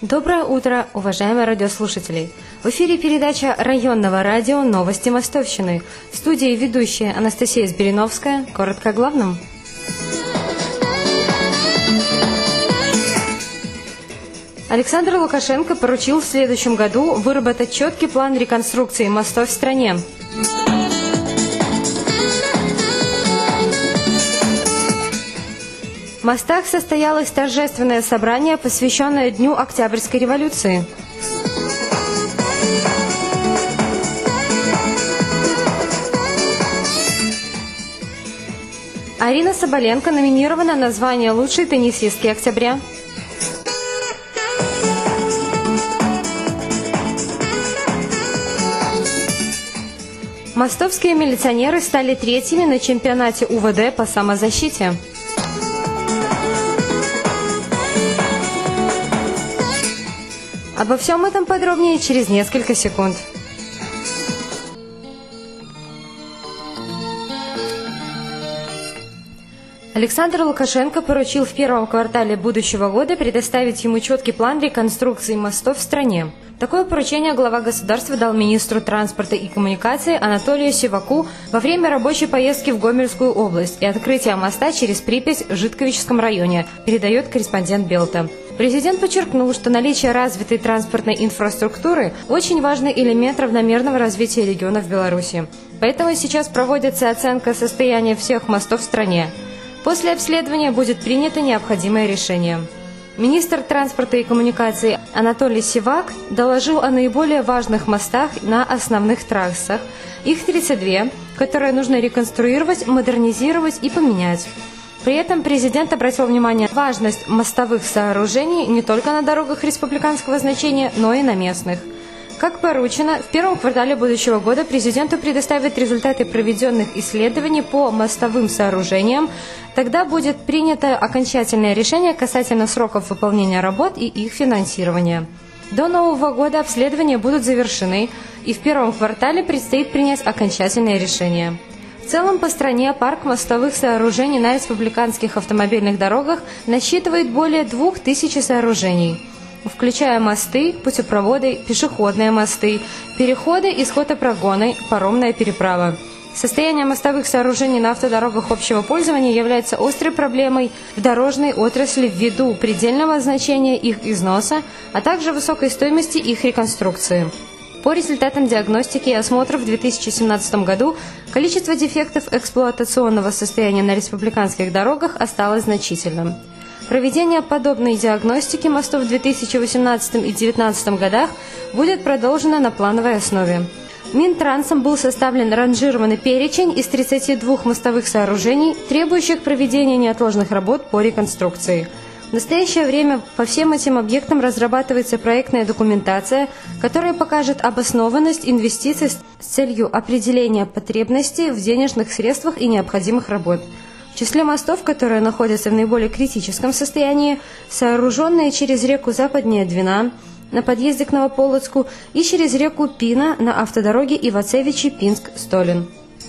Доброе утро, уважаемые радиослушатели! В эфире передача районного радио «Новости Мостовщины». В студии ведущая Анастасия Збириновская. Коротко о главном. Александр Лукашенко поручил в следующем году выработать четкий план реконструкции мостов в стране. В мостах состоялось торжественное собрание, посвященное Дню Октябрьской революции. Арина Соболенко номинирована на звание «Лучшей теннисистки октября». Мостовские милиционеры стали третьими на чемпионате УВД по самозащите. Обо всем этом подробнее через несколько секунд. Александр Лукашенко поручил в первом квартале будущего года предоставить ему четкий план реконструкции мостов в стране. Такое поручение глава государства дал министру транспорта и коммуникации Анатолию Сиваку во время рабочей поездки в Гомельскую область и открытия моста через Припять в Житковичском районе, передает корреспондент Белта. Президент подчеркнул, что наличие развитой транспортной инфраструктуры – очень важный элемент равномерного развития регионов Беларуси. Поэтому сейчас проводится оценка состояния всех мостов в стране. После обследования будет принято необходимое решение. Министр транспорта и коммуникации Анатолий Сивак доложил о наиболее важных мостах на основных трассах. Их 32, которые нужно реконструировать, модернизировать и поменять. При этом президент обратил внимание на важность мостовых сооружений не только на дорогах республиканского значения, но и на местных. Как поручено, в первом квартале будущего года президенту предоставят результаты проведенных исследований по мостовым сооружениям. Тогда будет принято окончательное решение касательно сроков выполнения работ и их финансирования. До Нового года обследования будут завершены, и в первом квартале предстоит принять окончательное решение. В целом по стране парк мостовых сооружений на республиканских автомобильных дорогах насчитывает более 2000 сооружений, включая мосты, путепроводы, пешеходные мосты, переходы и скотопрогоны, паромная переправа. Состояние мостовых сооружений на автодорогах общего пользования является острой проблемой в дорожной отрасли ввиду предельного значения их износа, а также высокой стоимости их реконструкции. По результатам диагностики и осмотров в 2017 году количество дефектов эксплуатационного состояния на республиканских дорогах осталось значительным. Проведение подобной диагностики мостов в 2018 и 2019 годах будет продолжено на плановой основе. Минтрансом был составлен ранжированный перечень из 32 мостовых сооружений, требующих проведения неотложных работ по реконструкции. В настоящее время по всем этим объектам разрабатывается проектная документация, которая покажет обоснованность инвестиций с целью определения потребностей в денежных средствах и необходимых работ. В числе мостов, которые находятся в наиболее критическом состоянии, сооруженные через реку западнее Двина на подъезде к Новополоцку и через реку Пина на автодороге Ивацевичи-Пинск-Столин.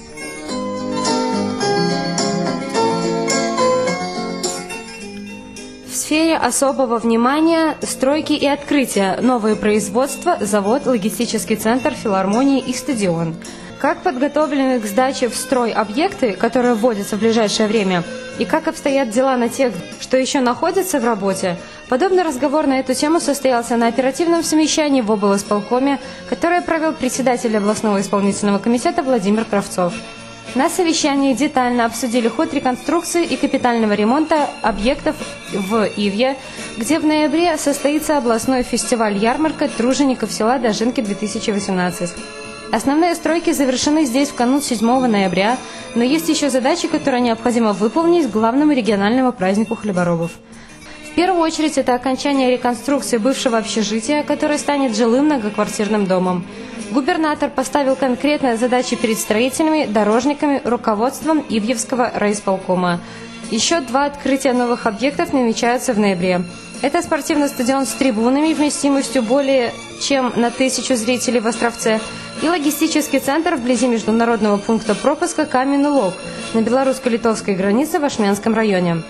В сфере особого внимания стройки и открытия, новые производства, завод, логистический центр, филармонии и стадион. Как подготовлены к сдаче в строй объекты, которые вводятся в ближайшее время, и как обстоят дела на тех, что еще находятся в работе, подобный разговор на эту тему состоялся на оперативном совещании в облисполкоме, которое провел председатель областного исполнительного комитета Владимир Кравцов. На совещании детально обсудили ход реконструкции и капитального ремонта объектов в Ивье, где в ноябре состоится областной фестиваль-ярмарка тружеников села Дожинки-2018. Основные стройки завершены здесь в канун 7 ноября, но есть еще задачи, которые необходимо выполнить к главному региональному празднику хлеборобов. В первую очередь это окончание реконструкции бывшего общежития, которое станет жилым многоквартирным домом. Губернатор поставил конкретные задачи перед строителями, дорожниками, руководством Ивьевского райисполкома. Еще 2 открытия новых объектов намечаются в ноябре. Это спортивный стадион с трибунами вместимостью более чем на 1000 зрителей в Островце и логистический центр вблизи международного пункта пропуска Каменный Лог на белорусско-литовской границе в Ашменском районе.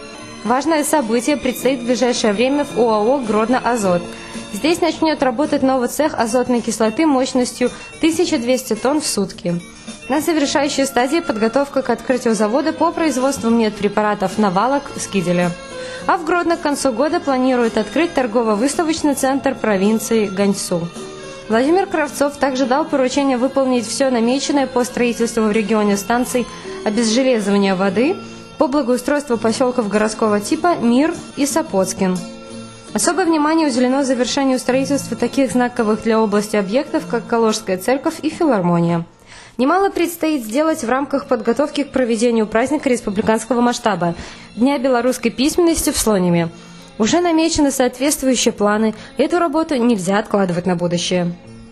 Важное событие предстоит в ближайшее время в ОАО «Гродно-Азот». Здесь начнет работать новый цех азотной кислоты мощностью 1200 тонн в сутки. На завершающей стадии подготовка к открытию завода по производству медпрепаратов «Новалок» Скиделя. А в Гродно к концу года планируют открыть торгово-выставочный центр провинции Ганьсу. Владимир Кравцов также дал поручение выполнить все намеченное по строительству в регионе станций обезжелезывания воды по благоустройству поселков городского типа Мир и Сапоцкин. Особое внимание уделено завершению строительства таких знаковых для области объектов, как Калужская церковь и филармония. Немало предстоит сделать в рамках подготовки к проведению праздника республиканского масштаба – Дня белорусской письменности в Слониме. Уже намечены соответствующие планы, эту работу нельзя откладывать на будущее.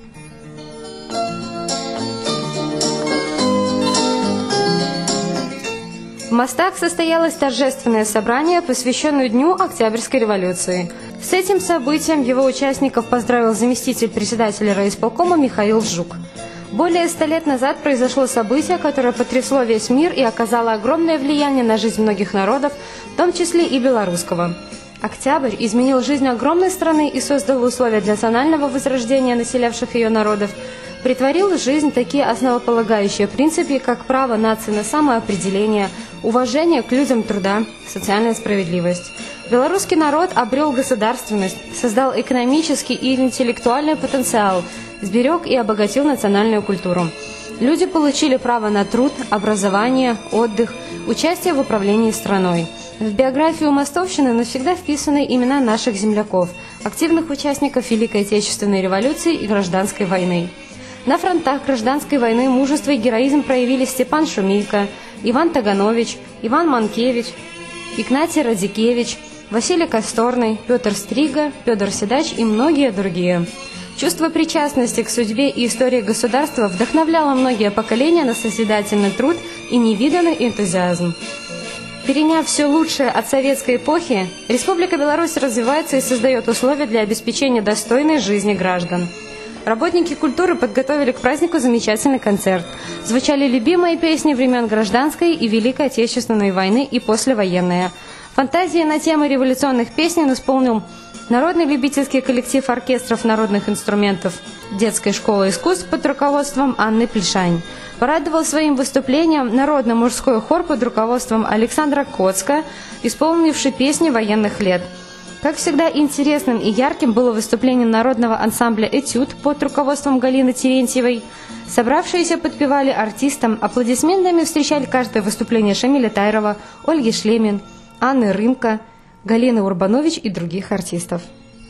В Мостах состоялось торжественное собрание, посвященное Дню Октябрьской революции. С этим событием его участников поздравил заместитель председателя райисполкома Михаил Жук. Более 100 лет назад произошло событие, которое потрясло весь мир и оказало огромное влияние на жизнь многих народов, в том числе и белорусского. Октябрь изменил жизнь огромной страны и создал условия для национального возрождения населявших ее народов, притворил в жизнь такие основополагающие принципы, как право нации на самоопределение, уважение к людям труда, социальная справедливость. Белорусский народ обрел государственность, создал экономический и интеллектуальный потенциал, сберег и обогатил национальную культуру. Люди получили право на труд, образование, отдых, участие в управлении страной. В биографию мостовщины навсегда вписаны имена наших земляков, активных участников Великой Отечественной революции и Гражданской войны. На фронтах Гражданской войны мужество и героизм проявили Степан Шумейко, Иван Таганович, Иван Манкевич, Игнатий Радзикевич, Василий Косторный, Петр Стрига, Федор Седач и многие другие. Чувство причастности к судьбе и истории государства вдохновляло многие поколения на созидательный труд и невиданный энтузиазм. Переняв все лучшее от советской эпохи, Республика Беларусь развивается и создает условия для обеспечения достойной жизни граждан. Работники культуры подготовили к празднику замечательный концерт. Звучали любимые песни времен Гражданской и Великой Отечественной войны и послевоенные. Фантазии на темы революционных песен исполнил народный любительский коллектив оркестров народных инструментов детской школы искусств под руководством Анны Плешань. Порадовал своим выступлением народно-мужской хор под руководством Александра Коцка, исполнивший песни военных лет. Как всегда, интересным и ярким было выступление народного ансамбля «Этюд» под руководством Галины Терентьевой. Собравшиеся подпевали артистам, аплодисментами встречали каждое выступление Шамиля Тайрова, Ольги Шлемин, Анны Рымко, Галины Урбанович и других артистов.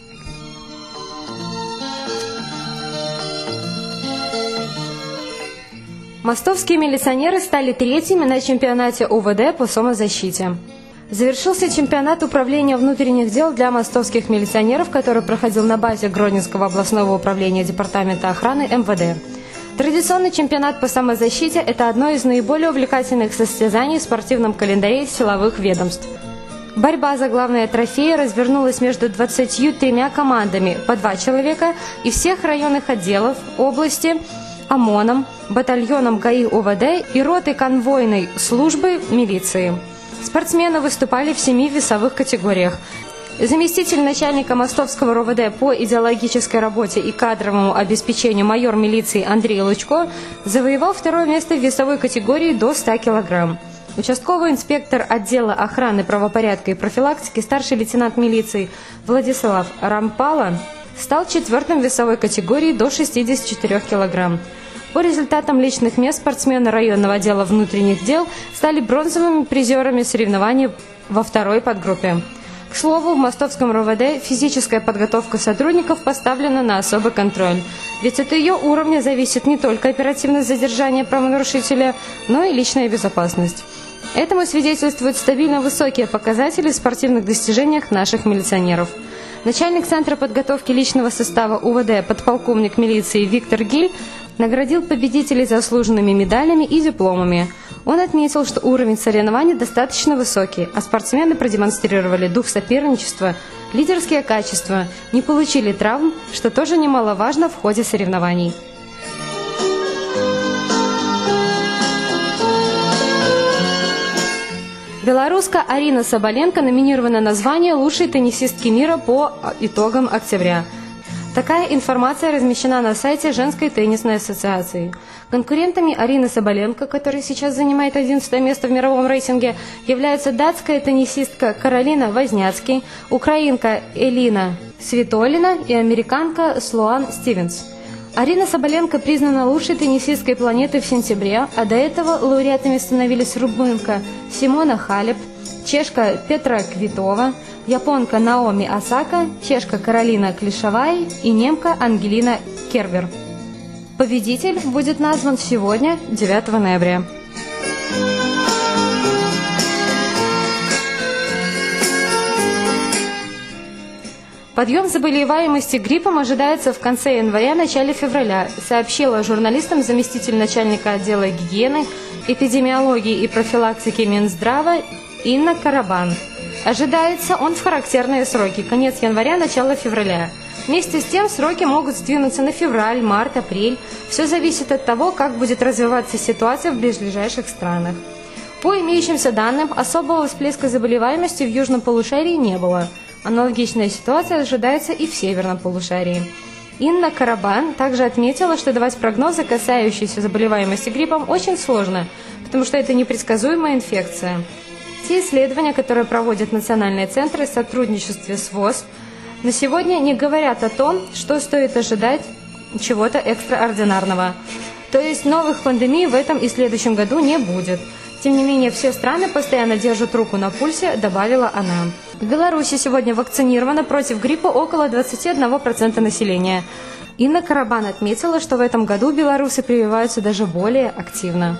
Мостовские милиционеры стали третьими на чемпионате УВД по самозащите. Завершился чемпионат управления внутренних дел для мостовских милиционеров, который проходил на базе Гродненского областного управления Департамента охраны МВД. Традиционный чемпионат по самозащите – это одно из наиболее увлекательных состязаний в спортивном календаре силовых ведомств. Борьба за главные трофеи развернулась между 23 командами по 2 человека из всех районных отделов области, ОМОНом, батальоном ГАИ УВД и ротой конвойной службы милиции. Спортсмены выступали в 7 весовых категориях. Заместитель начальника Мостовского РОВД по идеологической работе и кадровому обеспечению майор милиции Андрей Лучко завоевал 2-е место в весовой категории до 100 кг. Участковый инспектор отдела охраны, правопорядка и профилактики старший лейтенант милиции Владислав Рампала стал 4-м в весовой категории до 64 кг. По результатам личных мест спортсмены районного отдела внутренних дел стали бронзовыми призерами соревнований во 2-й подгруппе. К слову, в Мостовском РОВД физическая подготовка сотрудников поставлена на особый контроль, ведь от ее уровня зависит не только оперативность задержания правонарушителя, но и личная безопасность. Этому свидетельствуют стабильно высокие показатели в спортивных достижениях наших милиционеров. Начальник Центра подготовки личного состава УВД подполковник милиции Виктор Гиль наградил победителей заслуженными медалями и дипломами. Он отметил, что уровень соревнований достаточно высокий, а спортсмены продемонстрировали дух соперничества, лидерские качества, не получили травм, что тоже немаловажно в ходе соревнований. Белоруска Арина Соболенко номинирована на звание лучшей теннисистки мира по итогам октября. Такая информация размещена на сайте Женской теннисной ассоциации. Конкурентами Арины Соболенко, которая сейчас занимает 11 место в мировом рейтинге, являются датская теннисистка Каролина Возняцки, украинка Элина Свитолина и американка Слоан Стивенс. Арина Соболенко признана лучшей теннисисткой планеты в сентябре, а до этого лауреатами становились румынка Симона Халеп, чешка Петра Квитова, японка Наоми Осака, чешка Каролина Клишовай и немка Ангелина Кербер. Победитель будет назван сегодня, 9 ноября. Подъем заболеваемости гриппом ожидается в конце января-начале февраля, сообщила журналистам заместитель начальника отдела гигиены, эпидемиологии и профилактики Минздрава Инна Карабан. Ожидается он в характерные сроки – конец января, начало февраля. Вместе с тем сроки могут сдвинуться на февраль, март, апрель. Все зависит от того, как будет развиваться ситуация в ближайших странах. По имеющимся данным, особого всплеска заболеваемости в южном полушарии не было. Аналогичная ситуация ожидается и в северном полушарии. Инна Карабан также отметила, что давать прогнозы, касающиеся заболеваемости гриппом, очень сложно, потому что это непредсказуемая инфекция. Те исследования, которые проводят национальные центры в сотрудничестве с ВОЗ, на сегодня не говорят о том, что стоит ожидать чего-то экстраординарного. То есть новых пандемий в этом и следующем году не будет. Тем не менее, все страны постоянно держат руку на пульсе, добавила она. В Беларуси сегодня вакцинировано против гриппа около 21% населения. Инна Карабан отметила, что в этом году белорусы прививаются даже более активно.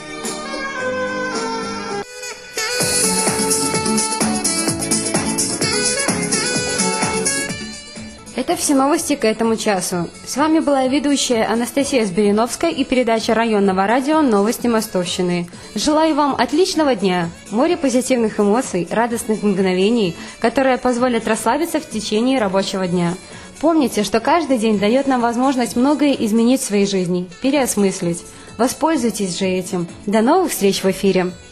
Это все новости к этому часу. С вами была ведущая Анастасия Сбериновская и передача районного радио «Новости Мостовщины». Желаю вам отличного дня, море позитивных эмоций, радостных мгновений, которые позволят расслабиться в течение рабочего дня. Помните, что каждый день дает нам возможность многое изменить в своей жизни, переосмыслить. Воспользуйтесь же этим. До новых встреч в эфире!